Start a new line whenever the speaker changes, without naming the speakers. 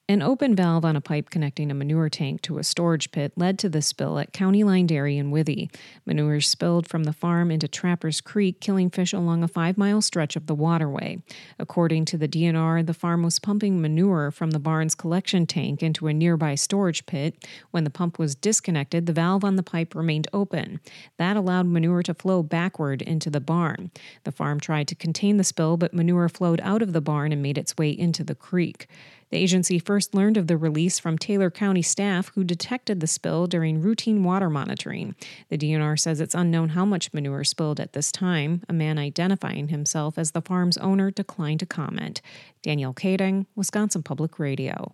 An open valve on a pipe connecting a manure tank to a storage pit led to the spill at County Line Dairy in Withy. Manure spilled from the farm into Trappers Creek, killing fish along a 5-mile stretch of the waterway. According to the DNR, the farm was pumping manure from the barn's collection tank into a nearby storage pit. When the pump was disconnected, the valve on the pipe remained open. That allowed manure to flow backward into the barn. The farm tried to contain the spill, but manure flowed out of the barn and made its way into the creek. The agency first learned of the release from Taylor County staff who detected the spill during routine water monitoring. The DNR says it's unknown how much manure spilled at this time. A man identifying himself as the farm's owner declined to comment. Danielle Kading, Wisconsin Public Radio.